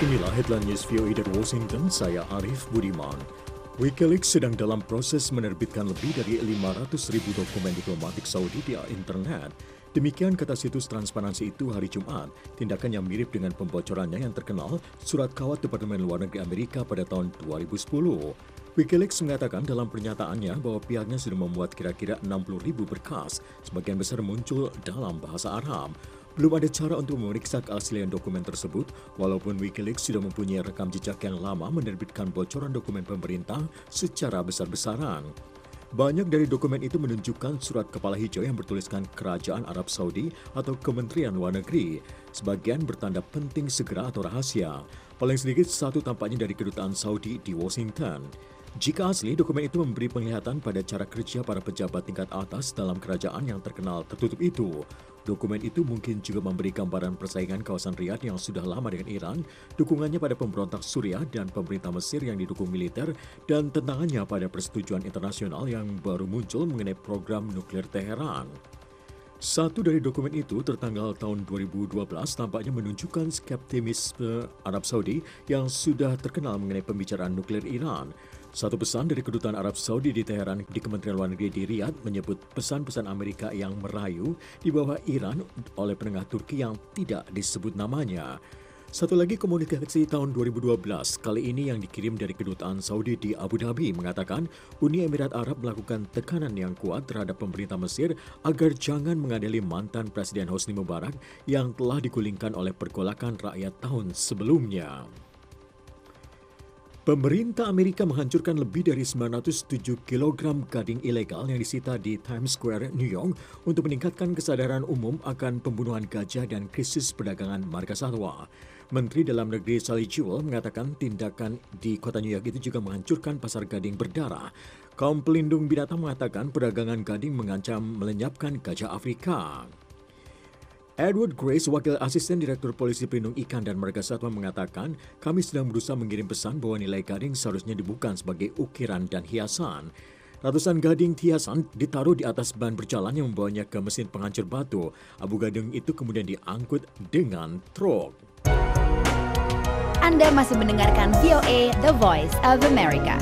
Inilah headline news VOA dari Washington, saya Arif Budiman. Wikileaks sedang dalam proses menerbitkan lebih dari 500.000 dokumen diplomatik Saudi di internet. Demikian kata situs transparansi itu hari Jumat, tindakan yang mirip dengan pembocorannya yang terkenal surat kawat Departemen Luar Negeri Amerika pada tahun 2010. Wikileaks mengatakan dalam pernyataannya bahwa pihaknya sudah membuat kira-kira 60.000 berkas, sebagian besar muncul dalam bahasa Arab. Belum ada cara untuk memeriksa keaslian dokumen tersebut, walaupun Wikileaks sudah mempunyai rekam jejak yang lama menerbitkan bocoran dokumen pemerintah secara besar-besaran. Banyak dari dokumen itu menunjukkan surat kepala hijau yang bertuliskan Kerajaan Arab Saudi atau Kementerian Luar Negeri. Sebagian bertanda penting segera atau rahasia. Paling sedikit satu tampaknya dari Kedutaan Saudi di Washington. Jika asli, dokumen itu memberi penglihatan pada cara kerja para pejabat tingkat atas dalam kerajaan yang terkenal tertutup itu. Dokumen itu mungkin juga memberi gambaran persaingan kawasan Riyadh yang sudah lama dengan Iran, dukungannya pada pemberontak Suriah dan pemerintah Mesir yang didukung militer, dan tentangannya pada persetujuan internasional yang baru muncul mengenai program nuklir Teheran. Satu dari dokumen itu tertanggal tahun 2012 tampaknya menunjukkan skeptisisme Arab Saudi yang sudah terkenal mengenai pembicaraan nuklir Iran. Satu pesan dari Kedutaan Arab Saudi di Teheran di Kementerian Luar Negeri di Riyadh menyebut pesan-pesan Amerika yang merayu di bawah Iran oleh penengah Turki yang tidak disebut namanya. Satu lagi komunikasi tahun 2012, kali ini yang dikirim dari Kedutaan Saudi di Abu Dhabi mengatakan Uni Emirat Arab melakukan tekanan yang kuat terhadap pemerintah Mesir agar jangan mengadili mantan Presiden Hosni Mubarak yang telah digulingkan oleh pergolakan rakyat tahun sebelumnya. Pemerintah Amerika menghancurkan lebih dari 907 kg gading ilegal yang disita di Times Square, New York untuk meningkatkan kesadaran umum akan pembunuhan gajah dan krisis perdagangan marga satwa. Menteri Dalam Negeri Sally Jewell mengatakan tindakan di kota New York itu juga menghancurkan pasar gading berdarah. Kaum pelindung binatang mengatakan perdagangan gading mengancam melenyapkan gajah Afrika. Edward Grace, Wakil Asisten Direktur Polisi Pelindung Ikan dan Marga Satwa mengatakan, kami sedang berusaha mengirim pesan bahwa nilai gading seharusnya dibukan sebagai ukiran dan hiasan. Ratusan gading hiasan ditaruh di atas ban berjalan yang membawanya ke mesin penghancur batu. Abu gading itu kemudian diangkut dengan truk. Anda masih mendengarkan VOA, The Voice of America.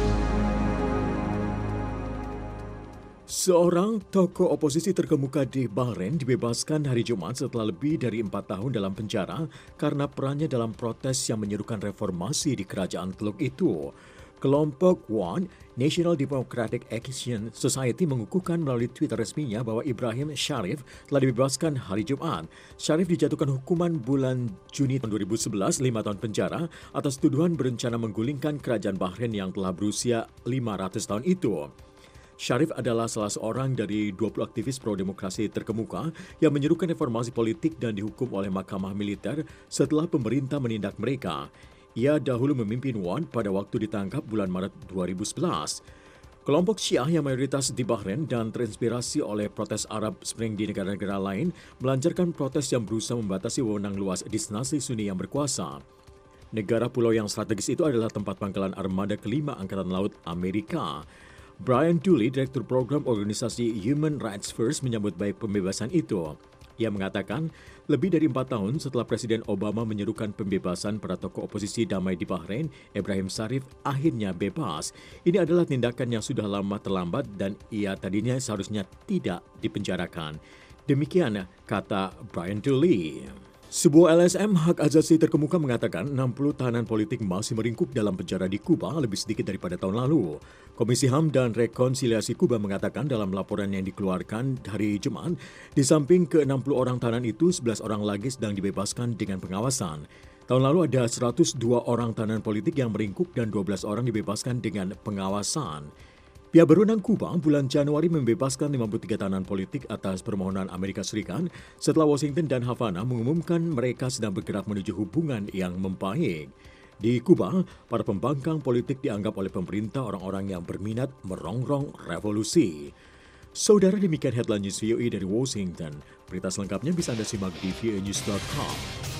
Seorang tokoh oposisi terkemuka di Bahrain dibebaskan hari Jumat setelah lebih dari 4 tahun dalam penjara karena perannya dalam protes yang menyerukan reformasi di kerajaan Teluk itu. Kelompok One, National Democratic Action Society mengukuhkan melalui Twitter resminya bahwa Ibrahim Sharif telah dibebaskan hari Jumat. Sharif dijatuhkan hukuman bulan Juni tahun 2011 5 tahun penjara atas tuduhan berencana menggulingkan kerajaan Bahrain yang telah berusia 500 tahun itu. Sharif adalah salah seorang dari 20 aktivis pro-demokrasi terkemuka yang menyerukan reformasi politik dan dihukum oleh mahkamah militer setelah pemerintah menindak mereka. Ia dahulu memimpin One pada waktu ditangkap bulan Maret 2011. Kelompok Syiah yang mayoritas di Bahrain dan terinspirasi oleh protes Arab Spring di negara-negara lain melancarkan protes yang berusaha membatasi wewenang luas dinasti Sunni yang berkuasa. Negara pulau yang strategis itu adalah tempat pangkalan armada kelima Angkatan Laut Amerika. Brian Dooley, Direktur Program Organisasi Human Rights First, menyambut baik pembebasan itu. Ia mengatakan, lebih dari 4 tahun setelah Presiden Obama menyerukan pembebasan para tokoh oposisi damai di Bahrain, Ibrahim Sharif akhirnya bebas. Ini adalah tindakan yang sudah lama terlambat dan ia tadinya seharusnya tidak dipenjarakan. Demikian kata Brian Dooley. Sebuah LSM hak asasi terkemuka mengatakan 60 tahanan politik masih meringkuk dalam penjara di Kuba lebih sedikit daripada tahun lalu. Komisi HAM dan Rekonsiliasi Kuba mengatakan dalam laporan yang dikeluarkan hari Jumat, di samping ke-60 orang tahanan itu, 11 orang lagi sedang dibebaskan dengan pengawasan. Tahun lalu ada 102 orang tahanan politik yang meringkuk dan 12 orang dibebaskan dengan pengawasan. Pihak berwenang Kuba bulan Januari membebaskan 53 tahanan politik atas permohonan Amerika Serikat setelah Washington dan Havana mengumumkan mereka sedang bergerak menuju hubungan yang membaik. Di Kuba, para pembangkang politik dianggap oleh pemerintah orang-orang yang berminat merongrong revolusi. Saudara, demikian headline news VOA dari Washington. Berita selengkapnya bisa Anda simak di voanews.com.